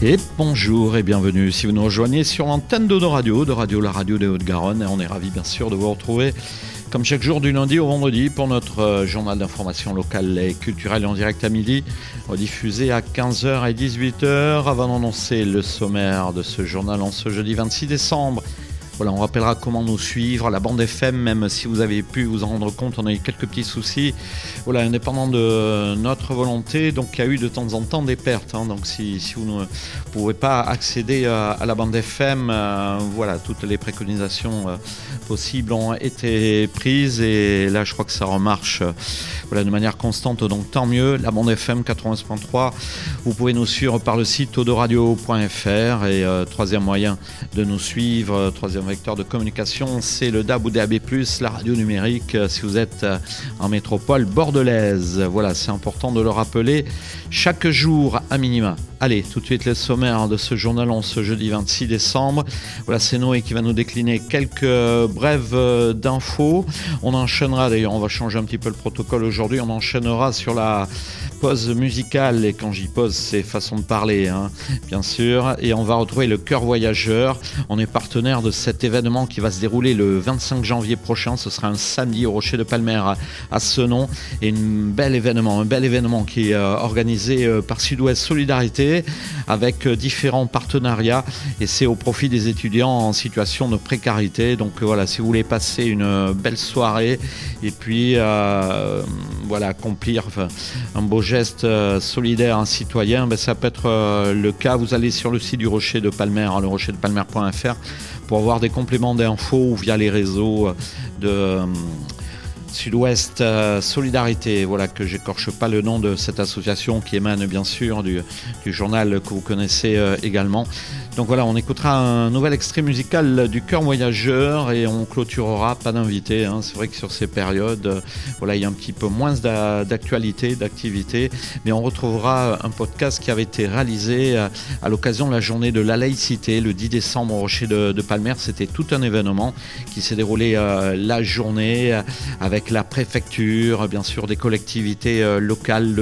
Et bonjour et bienvenue si vous nous rejoignez sur l'antenne de Radio, la radio des Hauts-de-Garonne. Et on est ravis bien sûr de vous retrouver comme chaque jour du lundi au vendredi pour notre journal d'information locale et culturelle en direct à midi, rediffusé à 15h et 18h. Avant d'annoncer le sommaire de ce journal en ce jeudi 26 décembre, voilà, on rappellera comment nous suivre à la bande FM, même si vous avez pu vous en rendre compte, on a eu quelques petits soucis. Voilà, indépendant de notre volonté, donc il y a eu de temps en temps des pertes. Donc si vous ne pouvez pas accéder à la bande FM, voilà, toutes les préconisations possibles ont été prises et là je crois que ça remarche voilà, de manière constante, donc tant mieux. La bande FM 91.3, vous pouvez nous suivre par le site audoradio.fr et troisième moyen de nous suivre, troisième vecteur de communication, c'est le DAB ou DAB+, la radio numérique, si vous êtes en métropole bordelaise. Voilà, c'est important de le rappeler chaque jour à minima. Allez, tout de suite les sommaires de ce journal en ce jeudi 26 décembre. Voilà, c'est Noé qui va nous décliner quelques brèves d'infos. On enchaînera, d'ailleurs, on va changer un petit peu le protocole aujourd'hui, on enchaînera sur la pause musicale, et quand j'y pose, c'est façon de parler, bien sûr, et on va retrouver le Chœur Voyageur. On est partenaire de cet événement qui va se dérouler le 25 janvier prochain, ce sera un samedi au Rocher de Palmer à Senon, et un bel événement qui est organisé par Sud-Ouest Solidarité avec différents partenariats, et c'est au profit des étudiants en situation de précarité. Donc voilà, si vous voulez passer une belle soirée et puis voilà, accomplir un beau geste solidaire, un citoyen, ça peut être le cas. Vous allez sur le site du Rocher de Palmer, le rocherdepalmer.fr, pour avoir des compléments d'infos ou via les réseaux de Sud-Ouest Solidarité, voilà, que j'écorche pas le nom de cette association qui émane bien sûr du journal que vous connaissez également. Donc voilà, on écoutera un nouvel extrait musical du Chœur Voyageur et on clôturera, pas d'invité. C'est vrai que sur ces périodes, voilà, il y a un petit peu moins d'actualité, d'activité, mais on retrouvera un podcast qui avait été réalisé à l'occasion de la journée de la laïcité, le 10 décembre au Rocher de Palmer. C'était tout un événement qui s'est déroulé la journée avec la préfecture, bien sûr des collectivités locales,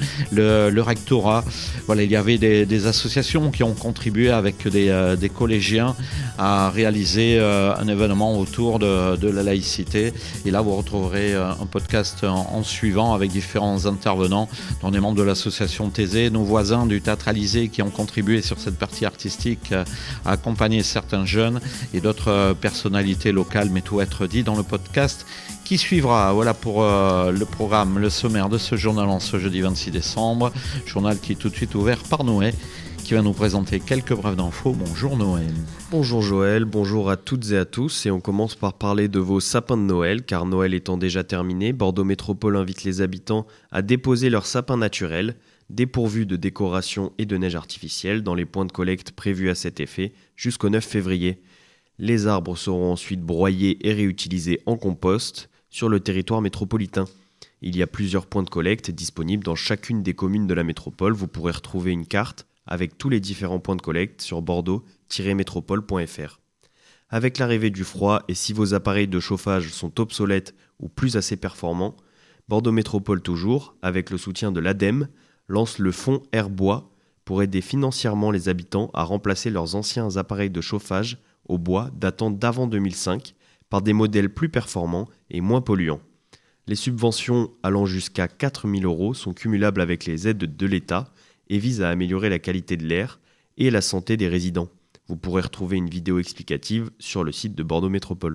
le rectorat. Voilà, il y avait des associations qui ont contribué avec des collégiens à réaliser un événement autour de la laïcité. Et là, vous retrouverez un podcast en suivant avec différents intervenants, dont des membres de l'association Thésée, nos voisins du Théâtre Alizé qui ont contribué sur cette partie artistique à accompagner certains jeunes et d'autres personnalités locales, mais tout être dit dans le podcast qui suivra. Voilà pour le programme, le sommaire de ce journal en ce jeudi 26 décembre. Journal qui est tout de suite ouvert par Noé, qui va nous présenter quelques brèves d'infos. Bonjour Noé. Bonjour Joël, bonjour à toutes et à tous. Et on commence par parler de vos sapins de Noël, car Noël étant déjà terminé, Bordeaux Métropole invite les habitants à déposer leurs sapins naturels, dépourvus de décoration et de neige artificielle, dans les points de collecte prévus à cet effet jusqu'au 9 février. Les arbres seront ensuite broyés et réutilisés en compost sur le territoire métropolitain. Il y a plusieurs points de collecte disponibles dans chacune des communes de la métropole. Vous pourrez retrouver une carte avec tous les différents points de collecte sur bordeaux-métropole.fr. Avec l'arrivée du froid et si vos appareils de chauffage sont obsolètes ou plus assez performants, Bordeaux Métropole toujours, avec le soutien de l'ADEME, lance le fonds Air-Bois pour aider financièrement les habitants à remplacer leurs anciens appareils de chauffage au bois datant d'avant 2005 par des modèles plus performants et moins polluants. Les subventions allant jusqu'à 4 000 € sont cumulables avec les aides de l'État et vise à améliorer la qualité de l'air et la santé des résidents. Vous pourrez retrouver une vidéo explicative sur le site de Bordeaux Métropole.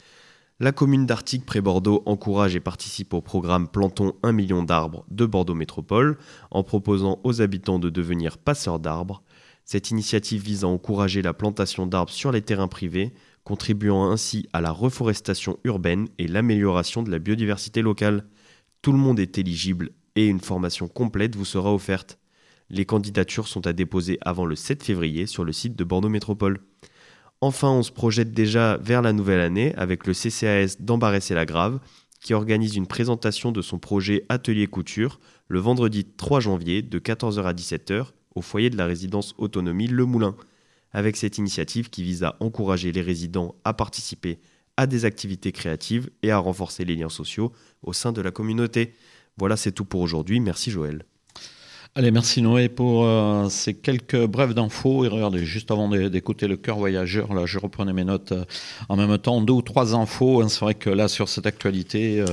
La commune d'Artigues près Bordeaux encourage et participe au programme Plantons 1 million d'arbres de Bordeaux Métropole en proposant aux habitants de devenir passeurs d'arbres. Cette initiative vise à encourager la plantation d'arbres sur les terrains privés, contribuant ainsi à la reforestation urbaine et l'amélioration de la biodiversité locale. Tout le monde est éligible et une formation complète vous sera offerte. Les candidatures sont à déposer avant le 7 février sur le site de Bordeaux Métropole. Enfin, on se projette déjà vers la nouvelle année avec le CCAS d'Ambarès-et-Lagrave qui organise une présentation de son projet Atelier Couture le vendredi 3 janvier de 14h à 17h au foyer de la résidence Autonomie Le Moulin. Avec cette initiative qui vise à encourager les résidents à participer à des activités créatives et à renforcer les liens sociaux au sein de la communauté. Voilà, c'est tout pour aujourd'hui. Merci Joël. Allez, merci Noé pour ces quelques brèves d'infos. Et regardez, juste avant d'écouter le cœur voyageur, là, je reprenais mes notes en même temps, 2 ou 3 infos. Hein. C'est vrai que là, sur cette actualité,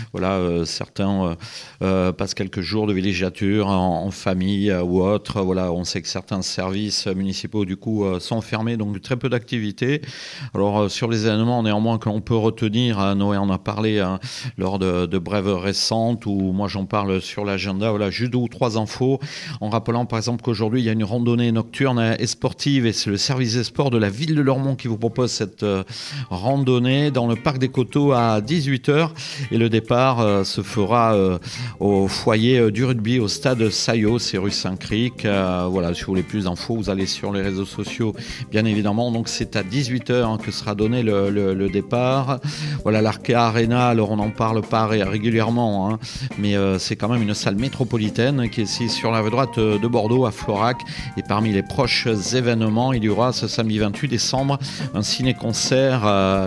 certains passent quelques jours de villégiature en famille ou autre. Voilà, on sait que certains services municipaux, du coup, sont fermés, donc très peu d'activité. Alors, sur les événements, néanmoins, que l'on peut retenir, Noé en a parlé lors de brèves récentes, ou moi j'en parle sur l'agenda. Voilà, juste 2 ou 3 infos. En rappelant par exemple qu'aujourd'hui il y a une randonnée nocturne et sportive et c'est le service des sports de la ville de Lormont qui vous propose cette randonnée dans le parc des Coteaux à 18h et le départ se fera au foyer du rugby au stade Saillot, c'est rue Saint-Cric. Voilà, si vous voulez plus d'infos, vous allez sur les réseaux sociaux bien évidemment. Donc c'est à 18h que sera donné le départ. Voilà, l'Arkea Arena, alors on n'en parle pas régulièrement, hein, mais c'est quand même une salle métropolitaine qui est ici sur la rue droite de Bordeaux à Florac. Et parmi les proches événements, il y aura ce samedi 28 décembre un ciné-concert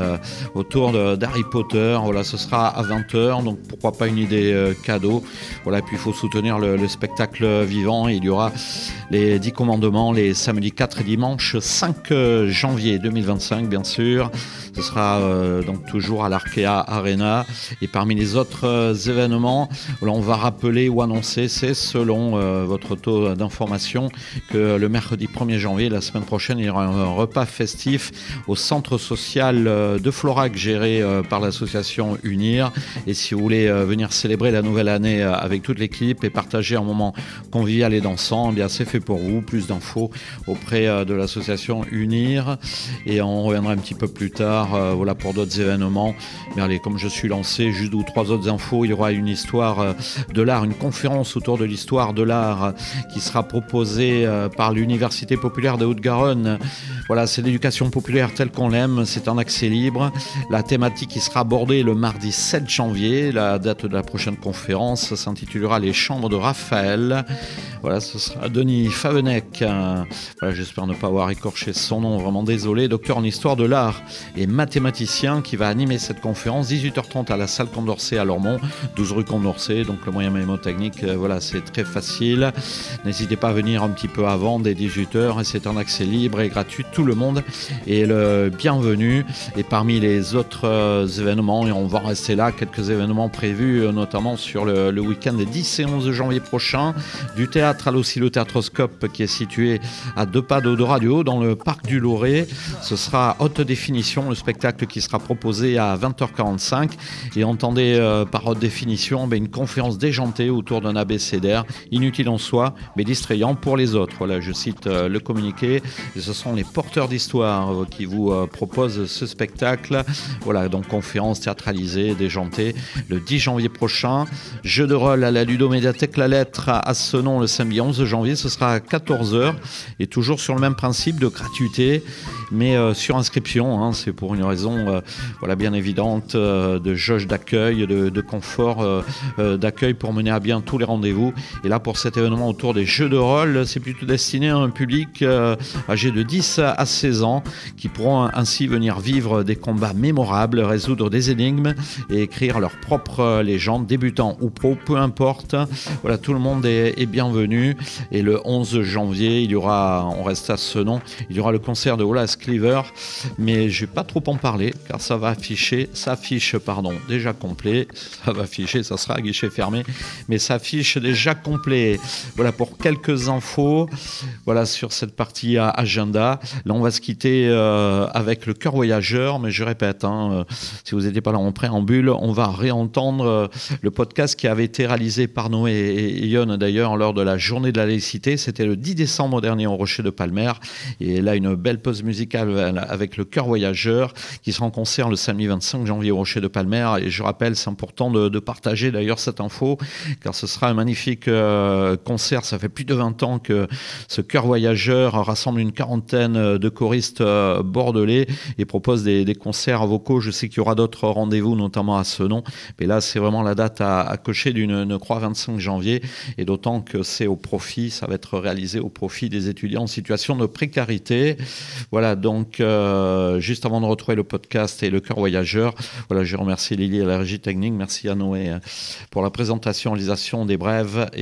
autour d'Harry Potter. Voilà, ce sera à 20h, donc pourquoi pas une idée cadeau. Voilà, et puis il faut soutenir le spectacle vivant. Et il y aura les 10 commandements les samedis 4 et dimanche 5 janvier 2025, bien sûr. Ce sera donc toujours à l'Arkea Arena. Et parmi les autres événements, voilà, on va rappeler ou annoncer, c'est selon votre taux d'information, que le mercredi 1er janvier, la semaine prochaine, il y aura un repas festif au centre social de Florac, géré par l'association Unir. Et si vous voulez venir célébrer la nouvelle année avec toute l'équipe et partager un moment convivial et dansant, eh bien c'est fait pour vous. Plus d'infos auprès de l'association Unir. Et on reviendra un petit peu plus tard voilà, pour d'autres événements. Mais allez, comme je suis lancé, juste 2 ou 3 autres infos. Il y aura une histoire de l'art, une conférence autour de l'histoire de l'art qui sera proposée par l'Université populaire de Haute-Garonne. Voilà, c'est l'éducation populaire telle qu'on l'aime, c'est un accès libre. La thématique qui sera abordée le mardi 7 janvier, la date de la prochaine conférence s'intitulera Les Chambres de Raphaël. Voilà, ce sera Denis Favenec. Voilà, j'espère ne pas avoir écorché son nom, vraiment désolé. Docteur en histoire de l'art et mathématicien qui va animer cette conférence. 18h30 à la salle Condorcet à Lormont, 12 rue Condorcet, donc le moyen mnémotechnique, voilà, c'est très facile. N'hésitez pas à venir un petit peu avant, dès 18h, et c'est un accès libre et gratuit. Tout le monde est le bienvenu. Et parmi les autres événements, et on va rester là, quelques événements prévus, notamment sur le week-end des 10 et 11 janvier prochain, du théâtre à l'Oscillothéâtroscope qui est situé à 2 pas de Radio dans le parc du Loret. Ce sera haute définition, le spectacle qui sera proposé à 20h45. Et entendez par haute définition une conférence déjantée autour d'un abécédaire, inutile en soi, mais distrayant pour les autres. Voilà, je cite le communiqué. Et ce sont les porteurs d'histoire qui vous proposent ce spectacle. Voilà, donc conférence théâtralisée, déjantée, le 10 janvier prochain. Jeu de rôle à la Ludomédiathèque La Lettre à Senon le samedi 11 janvier. Ce sera à 14h et toujours sur le même principe de gratuité, mais sur inscription. Hein, c'est pour une raison voilà, bien évidente de jauge d'accueil, de confort d'accueil pour mener à bien tous les rendez-vous. Et là, pour cet événement autour des jeux de rôle, c'est plutôt destiné à un public âgé de 10 à 16 ans qui pourront ainsi venir vivre des combats mémorables, résoudre des énigmes et écrire leur propre légende, débutant ou pro, peu importe. Voilà, tout le monde est bienvenu. Et le 11 janvier, il y aura, on reste à Senon, il y aura le concert de Wallace Cleaver, mais je vais pas trop en parler car ça s'affiche déjà complet. Ça va afficher, ça sera à guichet fermé, mais ça affiche déjà complet. Voilà pour quelques infos. Voilà sur cette partie agenda. Là, on va se quitter avec le cœur voyageur, mais je répète, si vous n'étiez pas là en préambule, on va réentendre le podcast qui avait été réalisé par Noé et Yon d'ailleurs lors de la journée de la laïcité. C'était le 10 décembre dernier au Rocher de Palmer. Et là, une belle pause musicale avec le cœur voyageur qui sera en concert le samedi 25 janvier au Rocher de Palmer. Et je rappelle, c'est important de partager d'ailleurs cette info car ce sera un magnifique concert. Ça fait plus de 20 ans que ce chœur voyageur rassemble une quarantaine de choristes bordelais et propose des concerts vocaux. Je sais qu'il y aura d'autres rendez-vous, notamment à Senon, mais là c'est vraiment la date à cocher d'une croix 25 janvier, et d'autant que c'est au profit, ça va être réalisé au profit des étudiants en situation de précarité. Voilà, donc juste avant de retrouver le podcast et le cœur voyageur, voilà, je remercie Lily à la régie technique, merci à Noé pour la présentation, réalisation des brèves, et là sur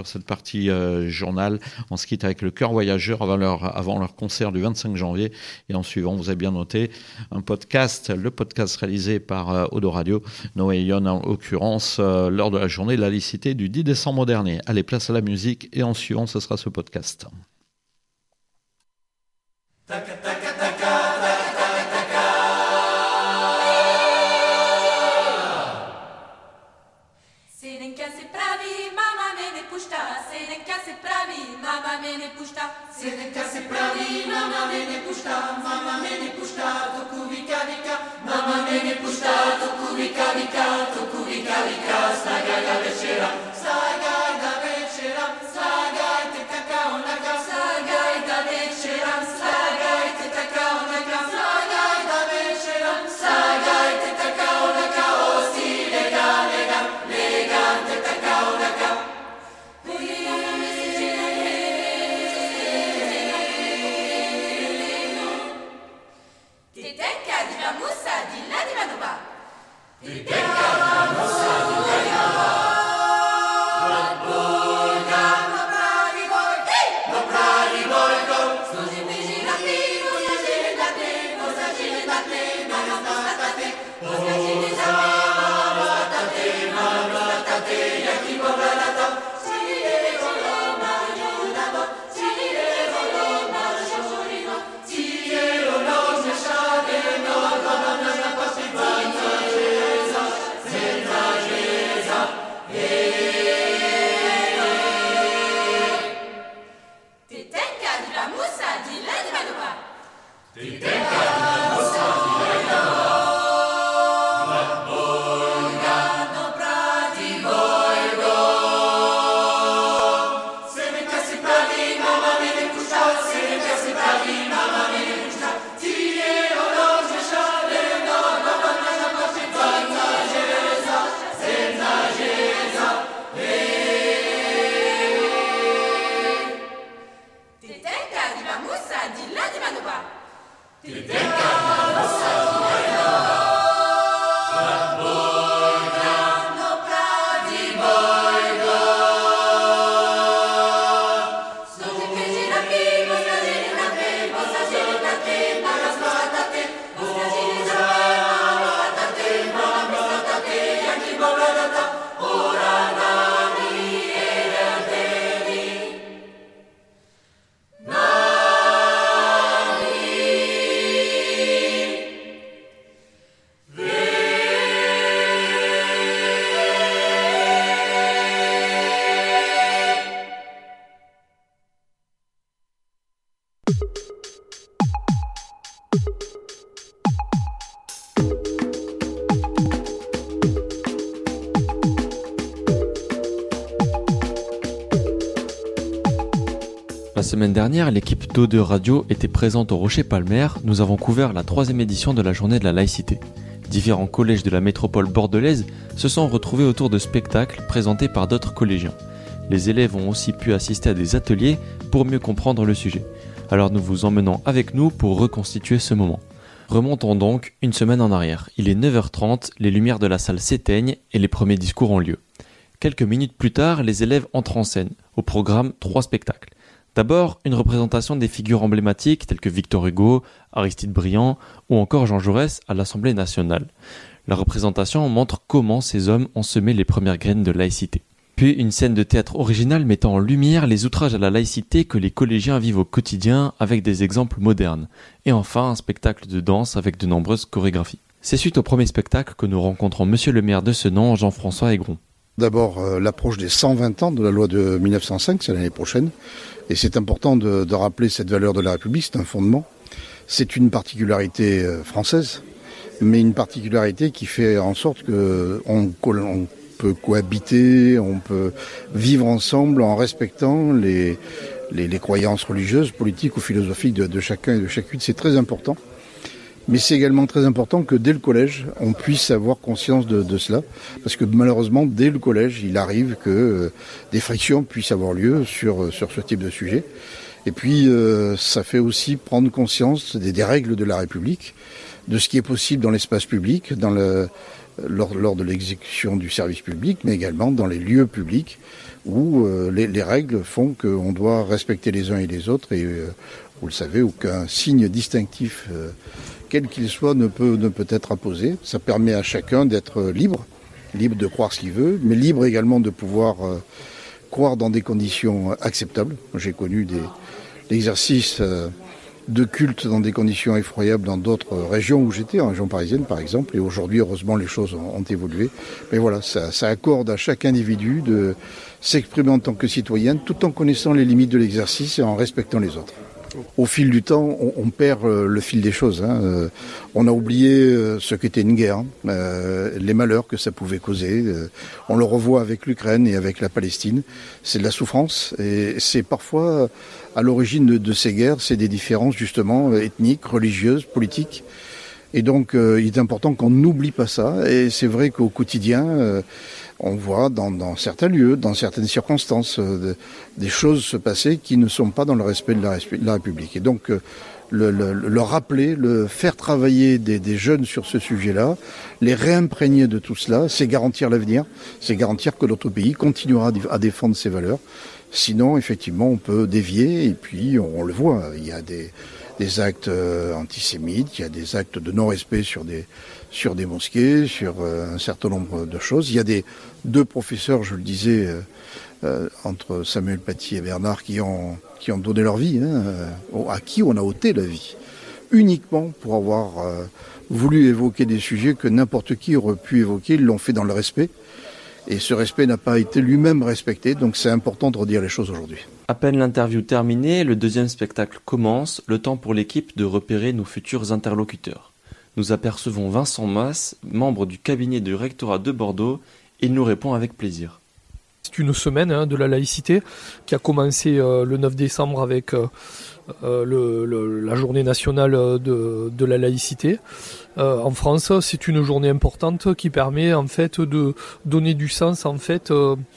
sur cette partie journal. On se quitte avec le Cœur Voyageur avant leur concert du 25 janvier. Et en suivant, vous avez bien noté, le podcast réalisé par Odo Radio, Noé et Yon en l'occurrence, lors de la journée de la laïcité du 10 décembre dernier. Allez, place à la musique et en suivant, ce sera ce podcast. La semaine dernière, l'équipe d'O2 Radio était présente au Rocher Palmer. Nous avons couvert la 3e édition de la journée de la laïcité. Différents collèges de la métropole bordelaise se sont retrouvés autour de spectacles présentés par d'autres collégiens. Les élèves ont aussi pu assister à des ateliers pour mieux comprendre le sujet. Alors nous vous emmenons avec nous pour reconstituer ce moment. Remontons donc une semaine en arrière. Il est 9h30, les lumières de la salle s'éteignent et les premiers discours ont lieu. Quelques minutes plus tard, les élèves entrent en scène. Au programme, 3 spectacles. D'abord, une représentation des figures emblématiques telles que Victor Hugo, Aristide Briand ou encore Jean Jaurès à l'Assemblée nationale. La représentation montre comment ces hommes ont semé les premières graines de laïcité. Puis une scène de théâtre originale mettant en lumière les outrages à la laïcité que les collégiens vivent au quotidien avec des exemples modernes. Et enfin, un spectacle de danse avec de nombreuses chorégraphies. C'est suite au premier spectacle que nous rencontrons monsieur le maire de Senon, Jean-François Aigron. D'abord, l'approche des 120 ans de la loi de 1905, c'est l'année prochaine. Et c'est important de rappeler cette valeur de la République, c'est un fondement. C'est une particularité française, mais une particularité qui fait en sorte qu'on peut cohabiter, on peut vivre ensemble en respectant les croyances religieuses, politiques ou philosophiques de chacun et de chacune. C'est très important. Mais c'est également très important que dès le collège, on puisse avoir conscience de cela. Parce que malheureusement, dès le collège, il arrive que des frictions puissent avoir lieu sur ce type de sujet. Et puis, ça fait aussi prendre conscience des règles de la République, de ce qui est possible dans l'espace public, dans lors de l'exécution du service public, mais également dans les lieux publics où les règles font qu'on doit respecter les uns et les autres et vous le savez, aucun signe distinctif, quel qu'il soit, ne peut être apposé. Ça permet à chacun d'être libre de croire ce qu'il veut, mais libre également de pouvoir croire dans des conditions acceptables. J'ai connu l'exercice de culte dans des conditions effroyables dans d'autres régions où j'étais, en région parisienne par exemple, et aujourd'hui, heureusement, les choses ont évolué. Mais voilà, ça accorde à chaque individu de s'exprimer en tant que citoyen, tout en connaissant les limites de l'exercice et en respectant les autres. Au fil du temps, on perd le fil des choses. On a oublié ce qu'était une guerre, les malheurs que ça pouvait causer. On le revoit avec l'Ukraine et avec la Palestine. C'est de la souffrance et c'est parfois à l'origine de ces guerres, c'est des différences justement ethniques, religieuses, politiques. Et donc il est important qu'on n'oublie pas ça. Et c'est vrai qu'au quotidien, on voit dans certains lieux, dans certaines circonstances, des choses se passer qui ne sont pas dans le respect de la République. Et donc le rappeler, le faire travailler des jeunes sur ce sujet-là, les réimprégner de tout cela, c'est garantir l'avenir, c'est garantir que notre pays continuera à défendre ses valeurs. Sinon, effectivement, on peut dévier et puis on le voit, il y a des actes antisémites, il y a des actes de non-respect sur des mosquées, sur un certain nombre de choses. Il y a deux professeurs, je le disais, entre Samuel Paty et Bernard, qui ont donné leur vie, à qui on a ôté la vie, uniquement pour avoir voulu évoquer des sujets que n'importe qui aurait pu évoquer. Ils l'ont fait dans le respect. Et ce respect n'a pas été lui-même respecté, donc c'est important de redire les choses aujourd'hui. À peine l'interview terminée, le deuxième spectacle commence, le temps pour l'équipe de repérer nos futurs interlocuteurs. Nous apercevons Vincent Mas, membre du cabinet du rectorat de Bordeaux, et il nous répond avec plaisir. C'est une semaine de la laïcité qui a commencé le 9 décembre avec la journée nationale de la laïcité. En France, c'est une journée importante qui permet en fait de donner du sens en fait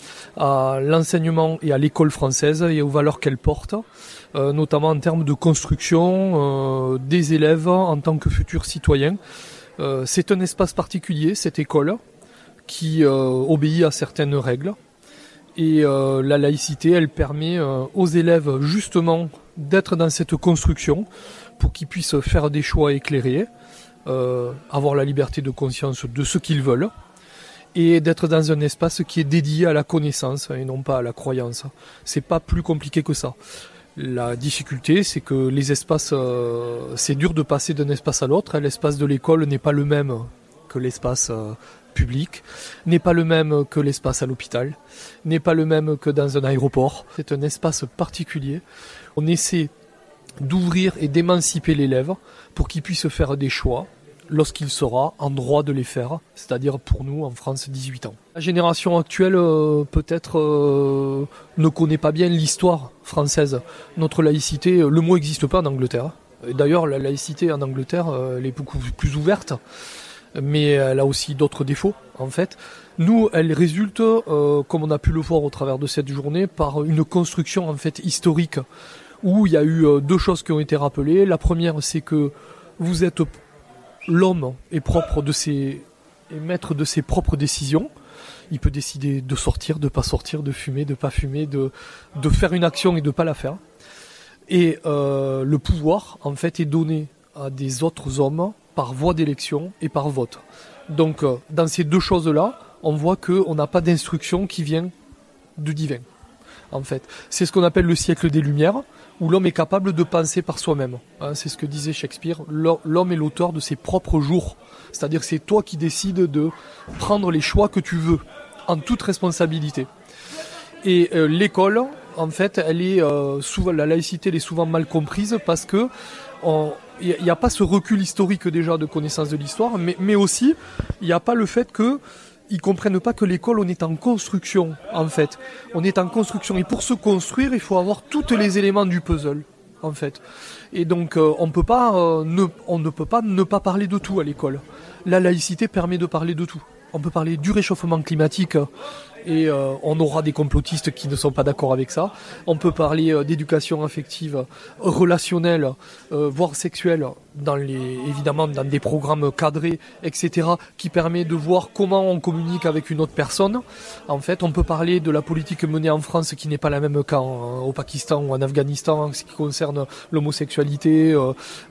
à l'enseignement et à l'école française et aux valeurs qu'elle porte, notamment en termes de construction des élèves en tant que futurs citoyens. C'est un espace particulier, cette école, qui obéit à certaines règles. Et la laïcité, elle permet aux élèves justement d'être dans cette construction pour qu'ils puissent faire des choix éclairés, avoir la liberté de conscience de ce qu'ils veulent et d'être dans un espace qui est dédié à la connaissance et non pas à la croyance. C'est pas plus compliqué que ça. La difficulté, c'est que les espaces, c'est dur de passer d'un espace à l'autre. L'espace de l'école n'est pas le même que l'espace public, n'est pas le même que l'espace à l'hôpital, n'est pas le même que dans un aéroport. C'est un espace particulier. On essaie d'ouvrir et d'émanciper l'élève pour qu'il puisse faire des choix lorsqu'il sera en droit de les faire, c'est-à-dire pour nous en France 18 ans. La génération actuelle peut-être ne connaît pas bien l'histoire française. Notre laïcité, le mot n'existe pas en Angleterre. Et d'ailleurs la laïcité en Angleterre elle est beaucoup plus ouverte, mais elle a aussi d'autres défauts en fait. Nous, elle résulte, comme on a pu le voir au travers de cette journée, par une construction en fait historique où il y a eu deux choses qui ont été rappelées. La première, c'est que vous êtes l'homme est propre est maître de ses propres décisions. Il peut décider de sortir, de pas sortir, de fumer, de pas fumer, de faire une action et de pas la faire. Et le pouvoir, en fait, est donné à des autres hommes par voie d'élection et par vote. Donc, dans ces deux choses-là, on voit qu'on n'a pas d'instruction qui vient du divin. En fait, c'est ce qu'on appelle le siècle des Lumières, où l'homme est capable de penser par soi-même. C'est ce que disait Shakespeare, l'homme est l'auteur de ses propres jours. C'est-à-dire que c'est toi qui décides de prendre les choix que tu veux, en toute responsabilité. Et l'école, en fait, elle est souvent, la laïcité elle est souvent mal comprise parce que il n'y a pas ce recul historique déjà de connaissance de l'histoire, mais aussi il n'y a pas le fait que ils comprennent pas que l'école, on est en construction, en fait. On est en construction. Et pour se construire, il faut avoir tous les éléments du puzzle, en fait. Et donc, on ne peut pas ne pas parler de tout à l'école. La laïcité permet de parler de tout. On peut parler du réchauffement climatique et on aura des complotistes qui ne sont pas d'accord avec ça. On peut parler d'éducation affective, relationnelle, voire sexuelle, évidemment dans des programmes cadrés, etc., qui permet de voir comment on communique avec une autre personne. En fait, on peut parler de la politique menée en France qui n'est pas la même qu'au Pakistan ou en Afghanistan en ce qui concerne l'homosexualité ou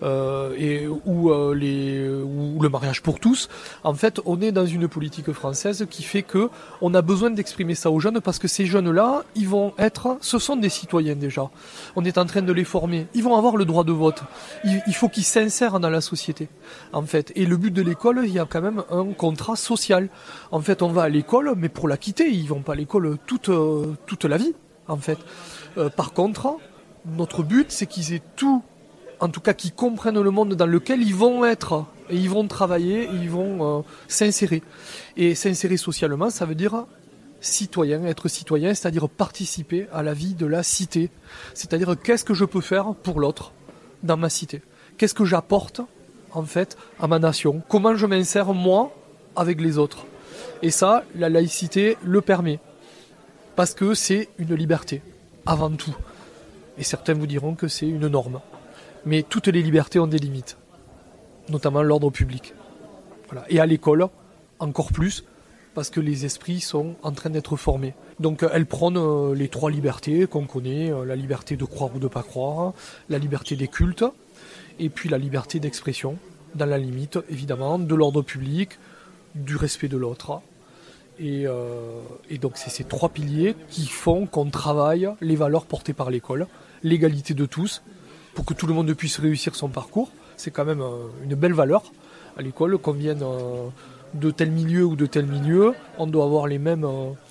le mariage pour tous. En fait, on est dans une politique française qui fait que on a besoin d'exprimer ça aux jeunes parce que ces jeunes-là, ce sont des citoyens déjà. On est en train de les former. Ils vont avoir le droit de vote. Il faut qu'ils s'insèrent dans la société, en fait. Et le but de l'école, il y a quand même un contrat social. En fait, on va à l'école, mais pour la quitter. Ils vont pas à l'école toute la vie, en fait. Par contre, notre but, c'est qu'ils aient tout, en tout cas qu'ils comprennent le monde dans lequel ils vont être, et ils vont travailler, et ils vont s'insérer. Et s'insérer socialement, ça veut dire être citoyen, c'est-à-dire participer à la vie de la cité. C'est-à-dire qu'est-ce que je peux faire pour l'autre dans ma cité ? Qu'est-ce que j'apporte, en fait, à ma nation ? Comment je m'insère, moi, avec les autres ? Et ça, la laïcité le permet. Parce que c'est une liberté, avant tout. Et certains vous diront que c'est une norme. Mais toutes les libertés ont des limites, notamment l'ordre public. Voilà. Et à l'école, encore plus, parce que les esprits sont en train d'être formés. Donc elle prône les 3 libertés qu'on connaît, la liberté de croire ou de ne pas croire, la liberté des cultes, et puis la liberté d'expression, dans la limite, évidemment, de l'ordre public, du respect de l'autre. Et donc c'est ces 3 piliers qui font qu'on travaille les valeurs portées par l'école, l'égalité de tous, pour que tout le monde puisse réussir son parcours. C'est quand même une belle valeur à l'école, qu'on vienne de tel milieu ou de tel milieu, on doit avoir les mêmes,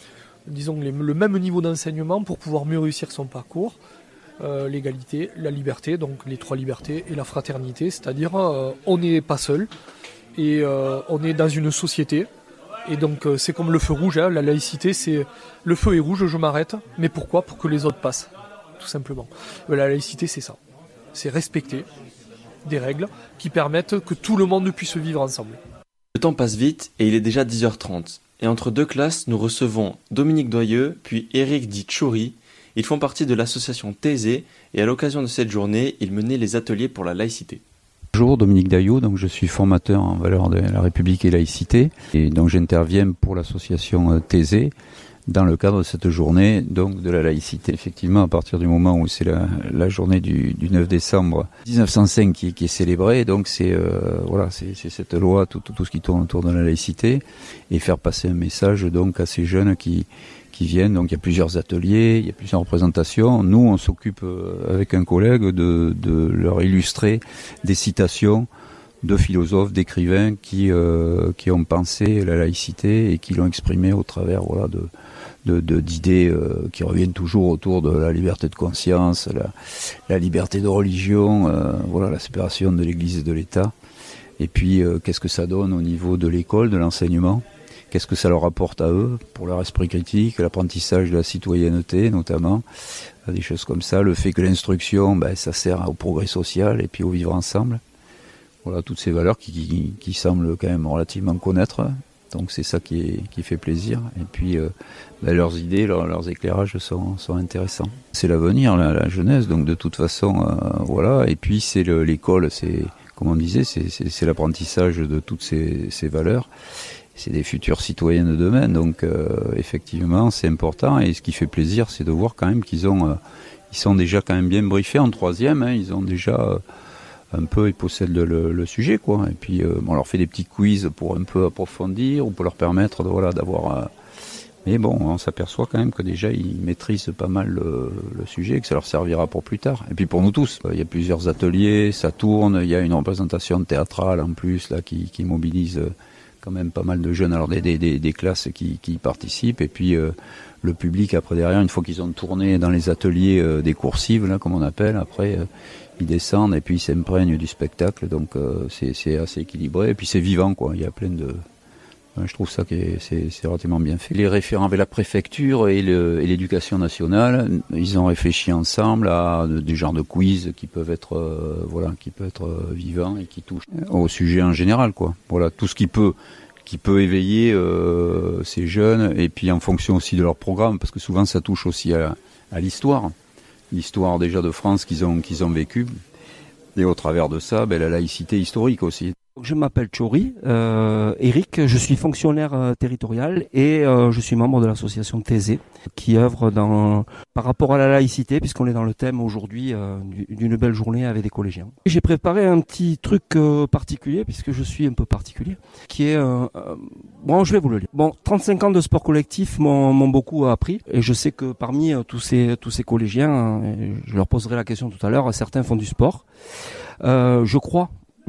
le même niveau d'enseignement pour pouvoir mieux réussir son parcours. L'égalité, la liberté, donc les 3 libertés, et la fraternité, c'est-à-dire on n'est pas seul et on est dans une société. Et donc c'est comme le feu rouge, la laïcité, c'est le feu est rouge, je m'arrête, mais pourquoi ? Pour que les autres passent, tout simplement. La laïcité, c'est ça, c'est respecter des règles qui permettent que tout le monde puisse vivre ensemble. Le temps passe vite et il est déjà 10h30. Et entre 2 classes, nous recevons Dominique Doyeux puis Éric dit Chouri. Ils font partie de l'association Thésée et à l'occasion de cette journée, ils menaient les ateliers pour la laïcité. Bonjour, Dominique Daillot, donc je suis formateur en valeurs de la République et laïcité et donc j'interviens pour l'association Thésée dans le cadre de cette journée donc de la laïcité. Effectivement, à partir du moment où c'est la journée du 9 décembre 1905 qui est célébrée, donc c'est cette loi, tout ce qui tourne autour de la laïcité et faire passer un message donc à ces jeunes qui viennent. Donc il y a plusieurs ateliers, il y a plusieurs représentations. Nous, on s'occupe avec un collègue de leur illustrer des citations de philosophes, d'écrivains qui ont pensé la laïcité et qui l'ont exprimée au travers d'idées qui reviennent toujours autour de la liberté de conscience, la liberté de religion, la séparation de l'Église et de l'État. Et puis qu'est-ce que ça donne au niveau de l'école, de l'enseignement ? Qu'est-ce que ça leur apporte à eux pour leur esprit critique, l'apprentissage de la citoyenneté notamment, des choses comme ça, le fait que l'instruction, ça sert au progrès social et puis au vivre ensemble. Voilà, toutes ces valeurs qui semblent quand même relativement connaître. Donc c'est ça qui fait plaisir. Et puis leurs idées, leurs éclairages sont intéressants. C'est l'avenir, la jeunesse, donc de toute façon, voilà. Et puis c'est l'école, c'est, comme on disait, c'est l'apprentissage de toutes ces valeurs. C'est des futurs citoyens de demain, donc effectivement c'est important. Et ce qui fait plaisir, c'est de voir quand même ils sont déjà quand même bien briefés en 3e. Ils ont déjà ils possèdent le sujet, quoi. Et puis on leur fait des petits quiz pour un peu approfondir ou pour leur permettre d'avoir. Mais bon, on s'aperçoit quand même que déjà ils maîtrisent pas mal le sujet et que ça leur servira pour plus tard. Et puis pour nous tous, il y a plusieurs ateliers, ça tourne. Il y a une représentation théâtrale en plus là qui mobilise quand même pas mal de jeunes, alors des classes qui participent, et puis le public après derrière, une fois qu'ils ont tourné dans les ateliers des coursives, là, comme on appelle, après ils descendent et puis ils s'imprègnent du spectacle, donc c'est assez équilibré, et puis c'est vivant, quoi. Il y a plein de... Je trouve ça que c'est relativement bien fait. Les référents avec la préfecture et l'éducation nationale, ils ont réfléchi ensemble à des genres de quiz qui peuvent être vivants et qui touchent au sujet en général, quoi. Voilà, tout ce qui peut qui peut éveiller ces jeunes, et puis en fonction aussi de leur programme, parce que souvent ça touche aussi à l'histoire déjà de France qu'ils ont vécue, et au travers de ça, la laïcité historique aussi. Je m'appelle Tchori, Eric, je suis fonctionnaire territorial et je suis membre de l'association Thésée qui œuvre par rapport à la laïcité, puisqu'on est dans le thème aujourd'hui d'une belle journée avec des collégiens. J'ai préparé un petit truc particulier, puisque je suis un peu particulier, qui est... bon, je vais vous le lire. 35 ans de sport collectif m'ont beaucoup appris, et je sais que parmi tous ces collégiens, je leur poserai la question tout à l'heure, certains font du sport. Je crois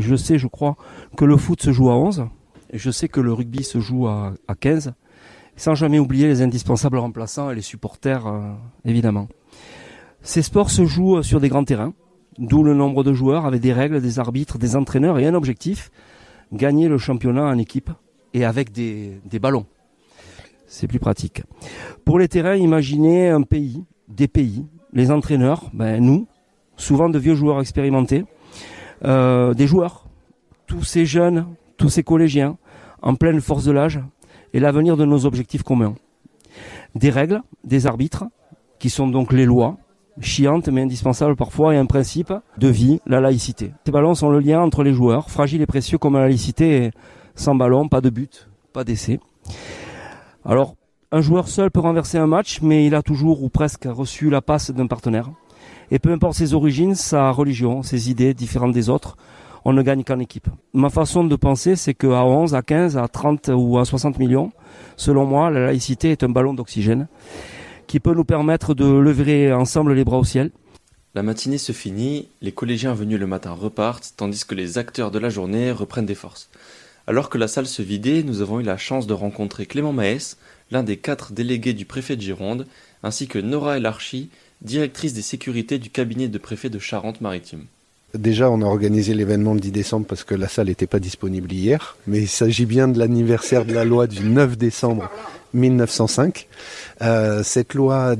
que le foot se joue à 11, et je sais que le rugby se joue à 15, sans jamais oublier les indispensables remplaçants et les supporters, évidemment. Ces sports se jouent sur des grands terrains, d'où le nombre de joueurs avec des règles, des arbitres, des entraîneurs et un objectif, gagner le championnat en équipe et avec des ballons. C'est plus pratique. Pour les terrains, imaginez des pays, les entraîneurs, nous, souvent de vieux joueurs expérimentés, des joueurs, tous ces jeunes, tous ces collégiens, en pleine force de l'âge, et l'avenir de nos objectifs communs. Des règles, des arbitres, qui sont donc les lois, chiantes mais indispensables parfois, et un principe de vie, la laïcité. Ces ballons sont le lien entre les joueurs, fragiles et précieux comme la laïcité, et sans ballon, pas de but, pas d'essai. Alors, un joueur seul peut renverser un match, mais il a toujours ou presque reçu la passe d'un partenaire. Et peu importe ses origines, sa religion, ses idées différentes des autres, on ne gagne qu'en équipe. Ma façon de penser, c'est qu'à 11, à 15, à 30 ou à 60 millions, selon moi, la laïcité est un ballon d'oxygène qui peut nous permettre de lever ensemble les bras au ciel. La matinée se finit, les collégiens venus le matin repartent, tandis que les acteurs de la journée reprennent des forces. Alors que la salle se vidait, nous avons eu la chance de rencontrer Clément Maès, l'un des 4 délégués du préfet de Gironde, ainsi que Nora Elarchi, directrice des sécurités du cabinet de préfet de Charente-Maritime. Déjà, on a organisé l'événement le 10 décembre parce que la salle n'était pas disponible hier, mais il s'agit bien de l'anniversaire de la loi du 9 décembre 1905. Cette loi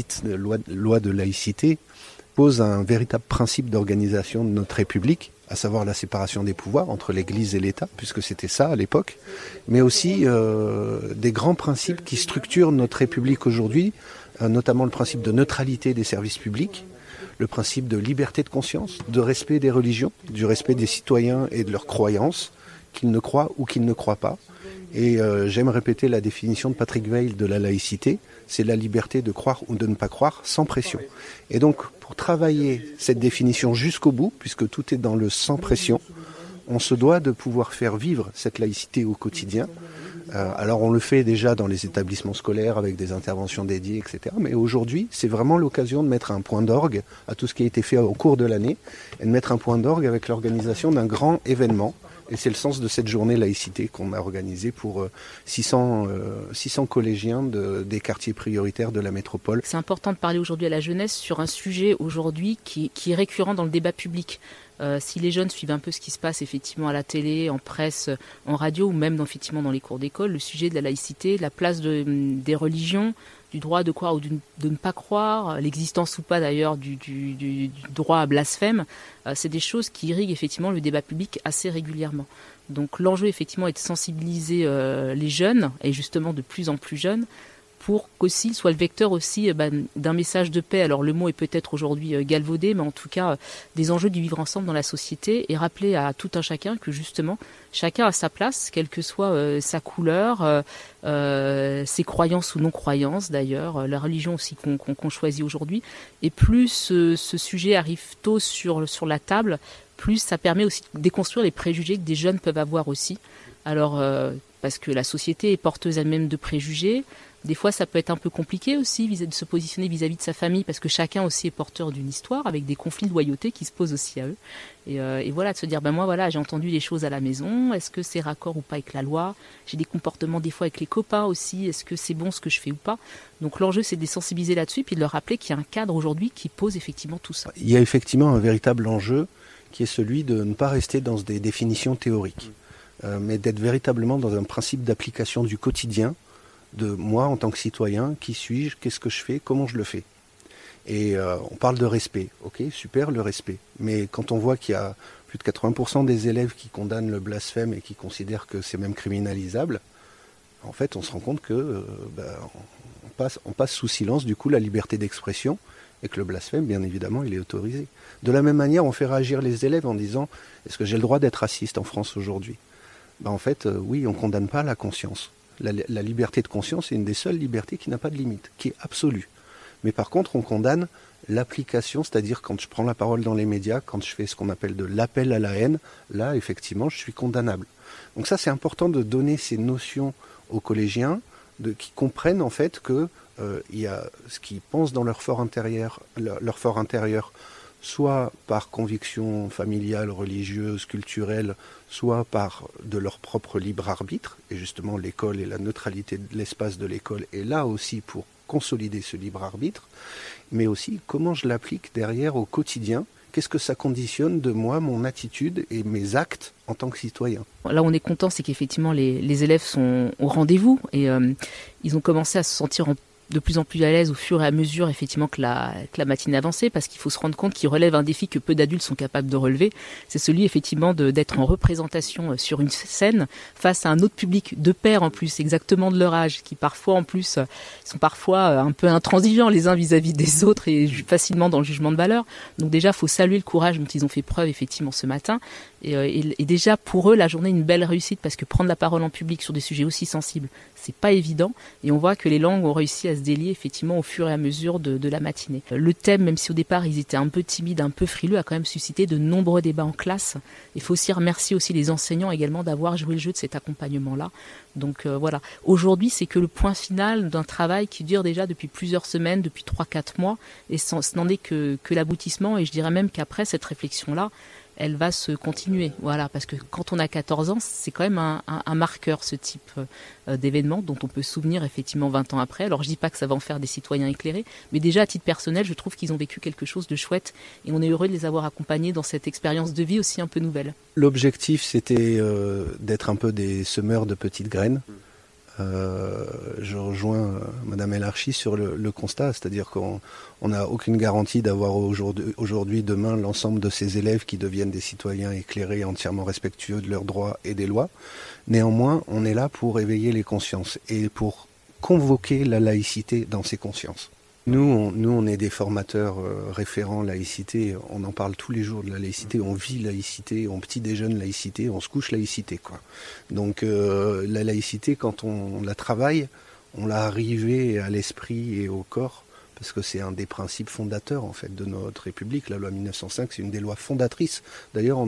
loi de laïcité pose un véritable principe d'organisation de notre République, à savoir la séparation des pouvoirs entre l'Église et l'État, puisque c'était ça à l'époque, mais aussi des grands principes qui structurent notre République aujourd'hui, notamment le principe de neutralité des services publics, le principe de liberté de conscience, de respect des religions, du respect des citoyens et de leurs croyances, qu'ils ne croient ou qu'ils ne croient pas. Et j'aime répéter la définition de Patrick Weil de la laïcité, c'est la liberté de croire ou de ne pas croire sans pression. Et donc, pour travailler cette définition jusqu'au bout, puisque tout est dans le sans pression, on se doit de pouvoir faire vivre cette laïcité au quotidien. Alors on le fait déjà dans les établissements scolaires avec des interventions dédiées, etc. Mais aujourd'hui, c'est vraiment l'occasion de mettre un point d'orgue à tout ce qui a été fait au cours de l'année et de mettre un point d'orgue avec l'organisation d'un grand événement. Et c'est le sens de cette journée laïcité qu'on a organisée pour 600 collégiens des quartiers prioritaires de la métropole. C'est important de parler aujourd'hui à la jeunesse sur un sujet aujourd'hui qui est récurrent dans le débat public. Si les jeunes suivent un peu ce qui se passe effectivement à la télé, en presse, en radio ou même effectivement dans les cours d'école, le sujet de la laïcité, la place des religions, du droit de croire ou de ne pas croire, l'existence ou pas d'ailleurs du droit à blasphème, c'est des choses qui irriguent effectivement le débat public assez régulièrement. Donc l'enjeu effectivement est de sensibiliser les jeunes, et justement de plus en plus jeunes, pour qu'aussi soit le vecteur aussi d'un message de paix. Alors le mot est peut-être aujourd'hui galvaudé, mais en tout cas des enjeux du vivre ensemble dans la société, et rappeler à tout un chacun que justement chacun a sa place, quelle que soit sa couleur, ses croyances ou non-croyances d'ailleurs, la religion aussi qu'on choisit aujourd'hui. Et plus ce sujet arrive tôt sur la table, plus ça permet aussi de déconstruire les préjugés que des jeunes peuvent avoir aussi. Alors parce que la société est porteuse elle-même de préjugés. Des fois, ça peut être un peu compliqué aussi de se positionner vis-à-vis de sa famille, parce que chacun aussi est porteur d'une histoire, avec des conflits de loyauté qui se posent aussi à eux. Et voilà, de se dire, moi, voilà, j'ai entendu des choses à la maison, est-ce que c'est raccord ou pas avec la loi? J'ai des comportements des fois avec les copains aussi, est-ce que c'est bon ce que je fais ou pas? Donc l'enjeu, c'est de les sensibiliser là-dessus, puis de leur rappeler qu'il y a un cadre aujourd'hui qui pose effectivement tout ça. Il y a effectivement un véritable enjeu, qui est celui de ne pas rester dans des définitions théoriques, mais d'être véritablement dans un principe d'application du quotidien, de moi en tant que citoyen, qui suis-je, qu'est-ce que je fais, comment je le fais. Et on parle de respect, ok, super le respect, mais quand on voit qu'il y a plus de 80% des élèves qui condamnent le blasphème et qui considèrent que c'est même criminalisable, en fait, on se rend compte que on passe sous silence du coup la liberté d'expression et que le blasphème, bien évidemment, il est autorisé. De la même manière, on fait réagir les élèves en disant « Est-ce que j'ai le droit d'être raciste en France aujourd'hui ?» En fait, oui, on ne condamne pas la conscience. La liberté de conscience est une des seules libertés qui n'a pas de limite, qui est absolue. Mais par contre, on condamne l'application, c'est-à-dire quand je prends la parole dans les médias, quand je fais ce qu'on appelle de l'appel à la haine, là, effectivement, je suis condamnable. Donc ça, c'est important de donner ces notions aux collégiens, qui comprennent en fait que il y a ce qu'ils pensent dans leur fort intérieur, soit par conviction familiale, religieuse, culturelle, soit par de leur propre libre arbitre. Et justement, l'école et la neutralité de l'espace de l'école est là aussi pour consolider ce libre arbitre, mais aussi comment je l'applique derrière au quotidien. Qu'est-ce que ça conditionne de moi, mon attitude et mes actes en tant que citoyen? Là, on est content, c'est qu'effectivement, les élèves sont au rendez-vous et ils ont commencé à se sentir de plus en plus à l'aise au fur et à mesure effectivement que la matinée avançait, parce qu'il faut se rendre compte qu'ils relèvent un défi que peu d'adultes sont capables de relever. C'est celui effectivement d'être en représentation sur une scène face à un autre public de pairs en plus, exactement de leur âge, qui parfois en plus sont parfois un peu intransigeants les uns vis-à-vis des autres et facilement dans le jugement de valeur. Donc déjà, faut saluer le courage dont ils ont fait preuve effectivement ce matin. Et déjà pour eux, la journée est une belle réussite, parce que prendre la parole en public sur des sujets aussi sensibles, c'est pas évident, et on voit que les langues ont réussi à se délier effectivement au fur et à mesure de la matinée. Le thème, même si au départ ils étaient un peu timides, un peu frileux, a quand même suscité de nombreux débats en classe. Il faut aussi remercier aussi les enseignants également d'avoir joué le jeu de cet accompagnement-là. Donc voilà, aujourd'hui c'est que le point final d'un travail qui dure déjà depuis plusieurs semaines, depuis 3-4 mois, et ce n'en est que l'aboutissement, et je dirais même qu'après cette réflexion-là, elle va se continuer, voilà, parce que quand on a 14 ans, c'est quand même un marqueur, ce type d'événement dont on peut se souvenir effectivement 20 ans après. Alors je dis pas que ça va en faire des citoyens éclairés, mais déjà à titre personnel, je trouve qu'ils ont vécu quelque chose de chouette, et on est heureux de les avoir accompagnés dans cette expérience de vie aussi un peu nouvelle. L'objectif, c'était d'être un peu des semeurs de petites graines. Je rejoins Madame Elarchi sur le constat, c'est-à-dire qu'on n'a aucune garantie d'avoir aujourd'hui, demain, l'ensemble de ces élèves qui deviennent des citoyens éclairés, entièrement respectueux de leurs droits et des lois. Néanmoins, on est là pour éveiller les consciences et pour convoquer la laïcité dans ces consciences. Nous, on est des formateurs référents laïcité, on en parle tous les jours de la laïcité, on vit laïcité, on petit déjeune laïcité, on se couche laïcité, quoi. Donc la laïcité, quand on la travaille, on l'a arrivée à l'esprit et au corps, parce que c'est un des principes fondateurs en fait de notre République. La loi 1905, c'est une des lois fondatrices. D'ailleurs,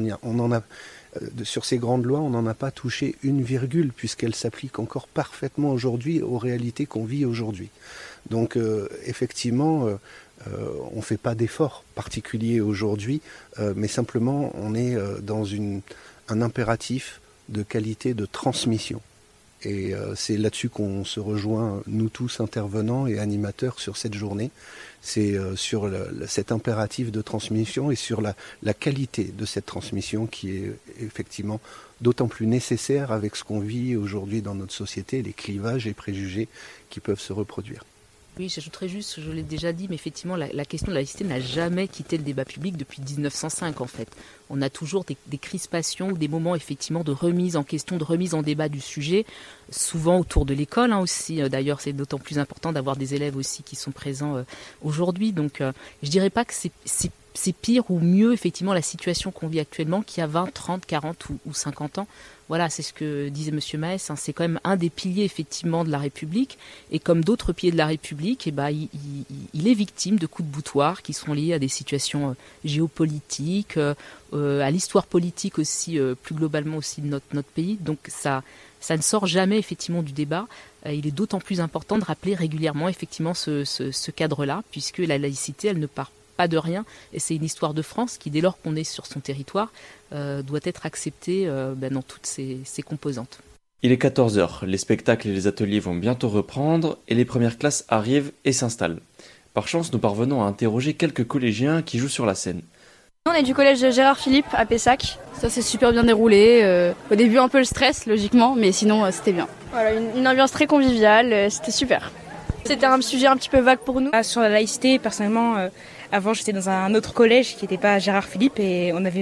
sur ces grandes lois, on n'en a pas touché une virgule, puisqu'elle s'applique encore parfaitement aujourd'hui aux réalités qu'on vit aujourd'hui. Donc effectivement, on ne fait pas d'efforts particuliers aujourd'hui, mais simplement on est dans un impératif de qualité de transmission. Et c'est là-dessus qu'on se rejoint, nous tous intervenants et animateurs sur cette journée. C'est sur cet impératif de transmission et sur la qualité de cette transmission qui est effectivement d'autant plus nécessaire avec ce qu'on vit aujourd'hui dans notre société, les clivages et préjugés qui peuvent se reproduire. Oui, j'ajouterais juste, je l'ai déjà dit, mais effectivement, la question de la laïcité n'a jamais quitté le débat public depuis 1905, en fait. On a toujours des crispations, des moments, effectivement, de remise en question, de remise en débat du sujet, souvent autour de l'école, aussi. D'ailleurs, c'est d'autant plus important d'avoir des élèves aussi qui sont présents aujourd'hui. Donc, je dirais pas que c'est pire ou mieux, effectivement, la situation qu'on vit actuellement qu'il y a 20, 30, 40 ou 50 ans. Voilà, c'est ce que disait M. Maes, c'est quand même un des piliers effectivement de la République, et comme d'autres piliers de la République, il est victime de coups de boutoir qui sont liés à des situations géopolitiques, à l'histoire politique aussi, plus globalement aussi de notre pays. Donc ça ne sort jamais effectivement du débat. Il est d'autant plus important de rappeler régulièrement effectivement ce cadre-là, puisque la laïcité, elle ne part pas de rien, et c'est une histoire de France qui, dès lors qu'on est sur son territoire, doit être acceptée dans toutes ses composantes. Il est 14h, les spectacles et les ateliers vont bientôt reprendre et les premières classes arrivent et s'installent. Par chance, nous parvenons à interroger quelques collégiens qui jouent sur la scène. On est du collège Gérard Philippe à Pessac. Ça s'est super bien déroulé. Au début un peu le stress logiquement, mais sinon c'était bien. Voilà, une ambiance très conviviale, c'était super. C'était un sujet un petit peu vague pour nous. Sur la laïcité, personnellement, avant j'étais dans un autre collège qui n'était pas Gérard Philippe, et on avait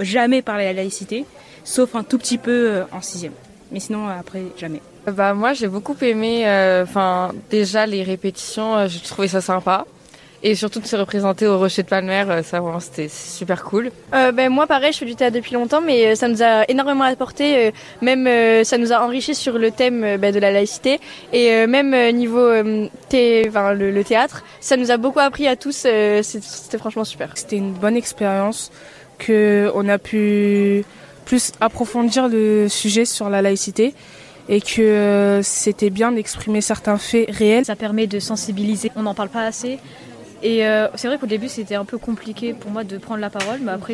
jamais parlé à la laïcité, sauf un tout petit peu en 6e. Mais sinon, après, jamais. Moi, j'ai beaucoup aimé, déjà les répétitions, j'ai trouvé ça sympa. Et surtout de se représenter au Rocher de Palmer, ça vraiment c'était super cool. Moi pareil, je fais du théâtre depuis longtemps, mais ça nous a énormément apporté, ça nous a enrichi sur le thème de la laïcité, et même niveau le théâtre, ça nous a beaucoup appris à tous, c'était franchement super. C'était une bonne expérience, qu'on a pu plus approfondir le sujet sur la laïcité, et que c'était bien d'exprimer certains faits réels. Ça permet de sensibiliser, on n'en parle pas assez. Et c'est vrai qu'au début c'était un peu compliqué pour moi de prendre la parole, mais après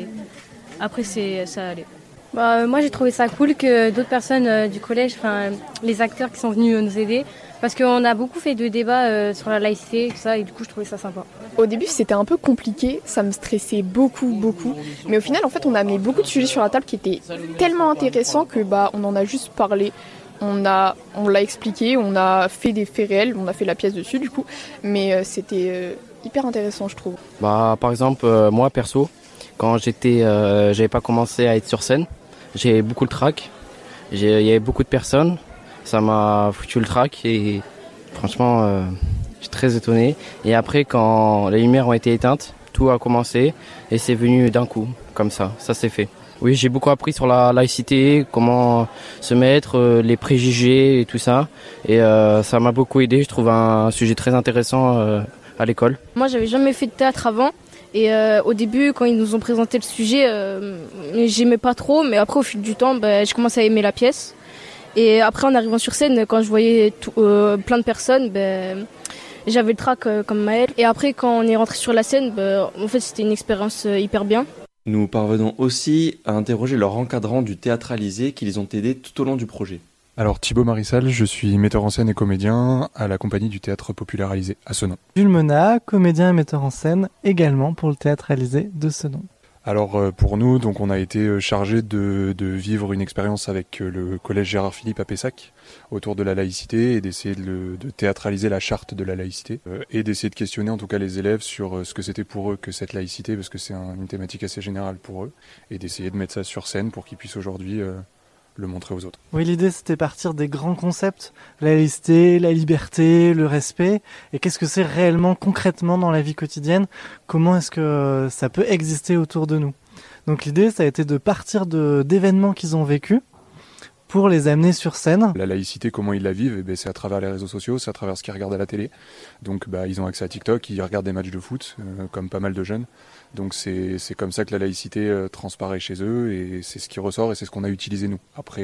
ça allait. Moi j'ai trouvé ça cool que d'autres personnes du collège, les acteurs qui sont venus nous aider, parce qu'on a beaucoup fait de débats sur la laïcité et tout ça, et du coup je trouvais ça sympa. Au début c'était un peu compliqué, ça me stressait beaucoup, mais au final en fait on a mis beaucoup de sujets sur la table qui étaient tellement intéressants que on en a juste parlé. On l'a expliqué, on a fait des faits réels, on a fait la pièce dessus du coup, mais c'était hyper intéressant je trouve. Par exemple, moi perso, quand j'avais pas commencé à être sur scène, j'avais beaucoup le trac, il y avait beaucoup de personnes, ça m'a foutu le trac et franchement je suis très étonné. Et après quand les lumières ont été éteintes, tout a commencé et c'est venu d'un coup, comme ça s'est fait. Oui, j'ai beaucoup appris sur la laïcité, comment se mettre, les préjugés et tout ça. Et ça m'a beaucoup aidé, je trouve un sujet très intéressant à l'école. Moi, j'avais jamais fait de théâtre avant. Et au début, quand ils nous ont présenté le sujet, j'aimais pas trop. Mais après, au fil du temps, je commençais à aimer la pièce. Et après, en arrivant sur scène, quand je voyais plein de personnes, j'avais le trac comme Maëlle. Et après, quand on est rentré sur la scène, en fait, c'était une expérience hyper bien. Nous parvenons aussi à interroger leur encadrant du théâtralisé qui les ont aidés tout au long du projet. Alors Thibaut Marissal, je suis metteur en scène et comédien à la compagnie du théâtre popularisé à Senon. Jules Menat, comédien et metteur en scène également pour le théâtralisé de Senon. Alors pour nous, donc on a été chargé de vivre une expérience avec le collège Gérard Philippe à Pessac autour de la laïcité et d'essayer de théâtraliser la charte de la laïcité et d'essayer de questionner en tout cas les élèves sur ce que c'était pour eux que cette laïcité, parce que c'est une thématique assez générale pour eux, et d'essayer de mettre ça sur scène pour qu'ils puissent aujourd'hui le montrer aux autres. Oui, l'idée c'était partir des grands concepts, la laïcité, la liberté, le respect, et qu'est-ce que c'est réellement concrètement dans la vie quotidienne, comment est-ce que ça peut exister autour de nous. Donc l'idée ça a été de partir d'événements qu'ils ont vécus pour les amener sur scène. La laïcité, comment ils la vivent, c'est à travers les réseaux sociaux, c'est à travers ce qu'ils regardent à la télé. Donc ils ont accès à TikTok, ils regardent des matchs de foot, comme pas mal de jeunes. Donc c'est comme ça que la laïcité transparaît chez eux, et c'est ce qui ressort et c'est ce qu'on a utilisé nous. Après,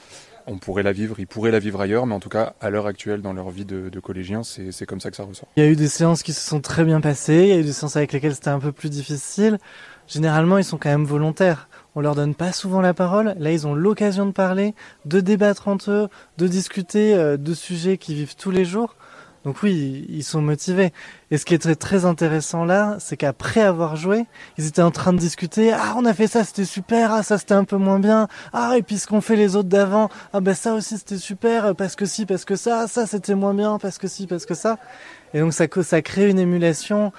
on pourrait la vivre, ils pourraient la vivre ailleurs, mais en tout cas, à l'heure actuelle, dans leur vie de collégiens, c'est comme ça que ça ressort. Il y a eu des séances qui se sont très bien passées, il y a eu des séances avec lesquelles c'était un peu plus difficile. Généralement, ils sont quand même volontaires. On leur donne pas souvent la parole. Là, ils ont l'occasion de parler, de débattre entre eux, de discuter de sujets qu'ils vivent tous les jours. Donc oui, ils sont motivés. Et ce qui est très, très intéressant là, c'est qu'après avoir joué, ils étaient en train de discuter. Ah, on a fait ça, c'était super. Ah, ça, c'était un peu moins bien. Ah, et puis ce qu'ont fait les autres d'avant. Ah, ça aussi, c'était super. Parce que si, parce que ça. Ça, c'était moins bien. Parce que si, parce que ça. Et donc, ça crée une émulation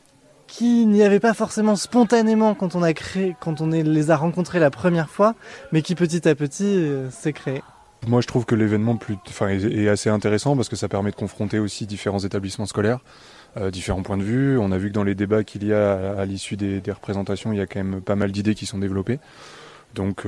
qui n'y avait pas forcément spontanément quand on les a rencontrés la première fois, mais qui petit à petit s'est créé. Moi, je trouve que l'événement est assez intéressant parce que ça permet de confronter aussi différents établissements scolaires, différents points de vue. On a vu que dans les débats qu'il y a à l'issue des représentations, il y a quand même pas mal d'idées qui sont développées. Donc,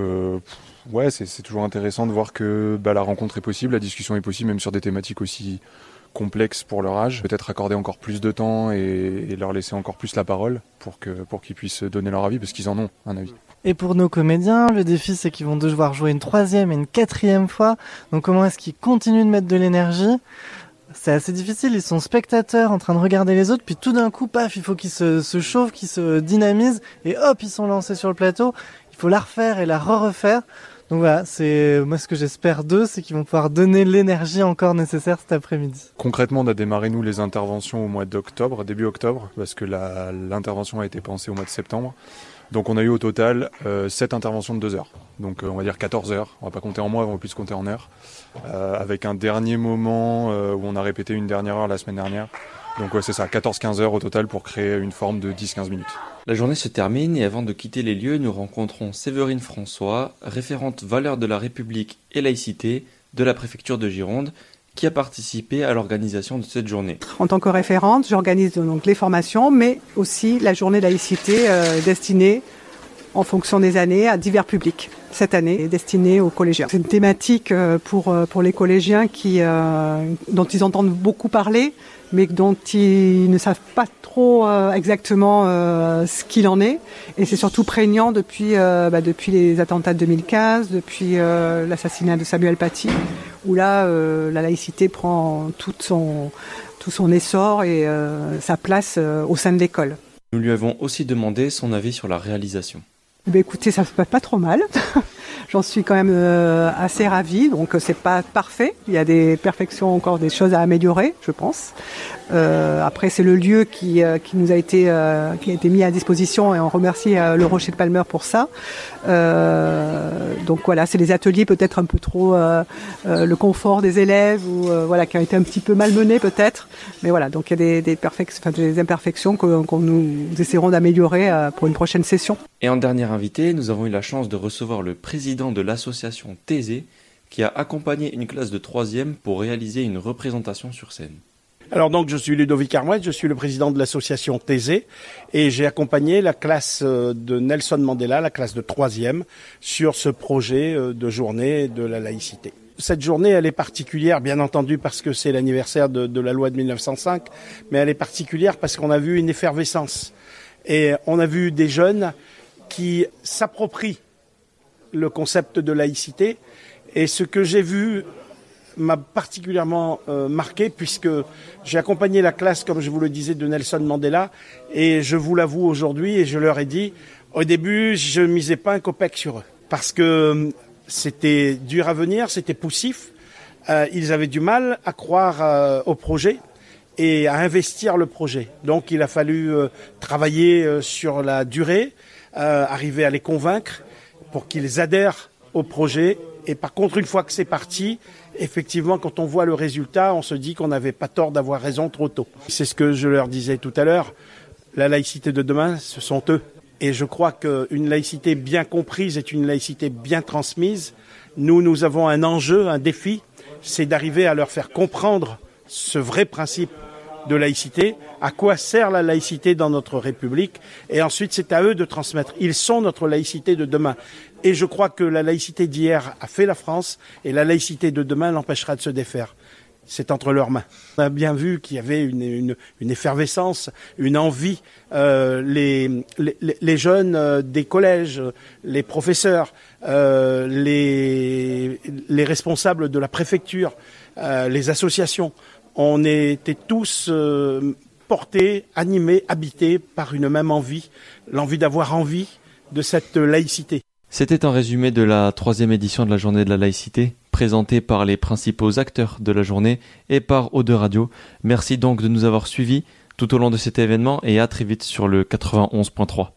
c'est toujours intéressant de voir que la rencontre est possible, la discussion est possible, même sur des thématiques aussi complexes pour leur âge. Peut-être accorder encore plus de temps et leur laisser encore plus la parole pour qu'ils puissent donner leur avis, parce qu'ils en ont un avis. Et pour nos comédiens, le défi c'est qu'ils vont devoir jouer une 3e et une 4e fois. Donc comment est-ce qu'ils continuent de mettre de l'énergie ? C'est assez difficile, ils sont spectateurs en train de regarder les autres, puis tout d'un coup, paf, il faut qu'ils se chauffent, qu'ils se dynamisent, et hop, ils sont lancés sur le plateau. Il faut la refaire et la refaire. Donc voilà, c'est moi ce que j'espère d'eux, c'est qu'ils vont pouvoir donner l'énergie encore nécessaire cet après-midi. Concrètement, on a démarré nous les interventions au mois d'octobre, début octobre, parce que l'intervention a été pensée au mois de septembre. Donc on a eu au total 7 interventions de 2 heures. Donc on va dire 14 heures, on va pas compter en mois, on va plus compter en heures. Avec un dernier moment où on a répété une dernière heure la semaine dernière Donc c'est ça, 14-15 heures au total pour créer une forme de 10-15 minutes. La journée se termine et avant de quitter les lieux, nous rencontrons Séverine François, référente valeurs de la République et laïcité de la préfecture de Gironde, qui a participé à l'organisation de cette journée. En tant que référente, j'organise donc les formations, mais aussi la journée laïcité destinée, en fonction des années, à divers publics. Cette année est destinée aux collégiens. C'est une thématique pour les collégiens dont ils entendent beaucoup parler, mais dont ils ne savent pas trop exactement ce qu'il en est. Et c'est surtout prégnant depuis les attentats de 2015, depuis l'assassinat de Samuel Paty, où là, la laïcité prend tout son essor et sa place au sein de l'école. Nous lui avons aussi demandé son avis sur la réalisation. Écoutez, ça se passe pas trop mal. J'en suis quand même assez ravie, donc c'est pas parfait. Il y a des perfections, encore des choses à améliorer, je pense. Après, c'est le lieu qui nous a été mis à disposition et on remercie le Rocher de Palmer pour ça. Donc voilà, c'est les ateliers peut-être un peu trop le confort des élèves ou qui ont été un petit peu malmenés peut-être. Mais voilà, donc il y a des imperfections qu'on nous essaierons d'améliorer pour une prochaine session. Et en dernière invitée, nous avons eu la chance de recevoir le président de l'association Thésée qui a accompagné une classe de 3e pour réaliser une représentation sur scène. Alors donc je suis Ludovic Armouet, je suis le président de l'association Thésée et j'ai accompagné la classe de Nelson Mandela, la classe de 3e, sur ce projet de journée de la laïcité. Cette journée, elle est particulière, bien entendu, parce que c'est l'anniversaire de la loi de 1905, mais elle est particulière parce qu'on a vu une effervescence. Et on a vu des jeunes qui s'approprient le concept de laïcité. Et ce que j'ai vu m'a particulièrement marqué, puisque j'ai accompagné la classe, comme je vous le disais, de Nelson Mandela. Et je vous l'avoue aujourd'hui, et je leur ai dit, au début, je misais pas un copec sur eux. Parce que c'était dur à venir, c'était poussif. Ils avaient du mal à croire au projet et à investir le projet. Donc il a fallu travailler sur la durée, arriver à les convaincre pour qu'ils adhèrent au projet. Et par contre, une fois que c'est parti, effectivement, quand on voit le résultat, on se dit qu'on n'avait pas tort d'avoir raison trop tôt. C'est ce que je leur disais tout à l'heure, la laïcité de demain, ce sont eux. Et je crois qu'une laïcité bien comprise est une laïcité bien transmise. Nous avons un enjeu, un défi, c'est d'arriver à leur faire comprendre ce vrai principe de laïcité, à quoi sert la laïcité dans notre République, et ensuite c'est à eux de transmettre. Ils sont notre laïcité de demain. Et je crois que la laïcité d'hier a fait la France, et la laïcité de demain l'empêchera de se défaire. C'est entre leurs mains. On a bien vu qu'il y avait une effervescence, une envie. Les jeunes des collèges, les professeurs, les responsables de la préfecture, les associations, on était tous portés, animés, habités par une même envie, l'envie d'avoir envie de cette laïcité. C'était un résumé de la 3e édition de la journée de la laïcité, présentée par les principaux acteurs de la journée et par O2 Radio. Merci donc de nous avoir suivis tout au long de cet événement et à très vite sur le 91.3.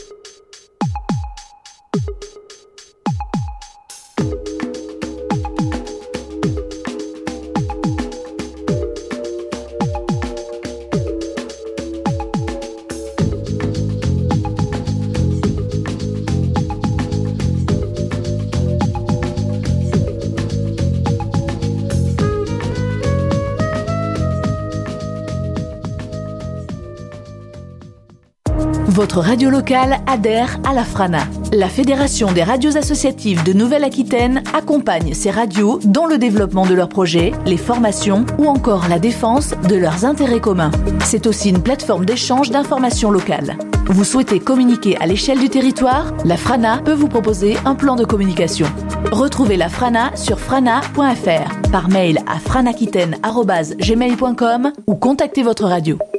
Votre radio locale adhère à la FRANA. La Fédération des radios associatives de Nouvelle-Aquitaine accompagne ces radios dans le développement de leurs projets, les formations ou encore la défense de leurs intérêts communs. C'est aussi une plateforme d'échange d'informations locales. Vous souhaitez communiquer à l'échelle du territoire ? La FRANA peut vous proposer un plan de communication. Retrouvez la FRANA sur frana.fr, par mail à franaquitaine@gmail.com ou contactez votre radio.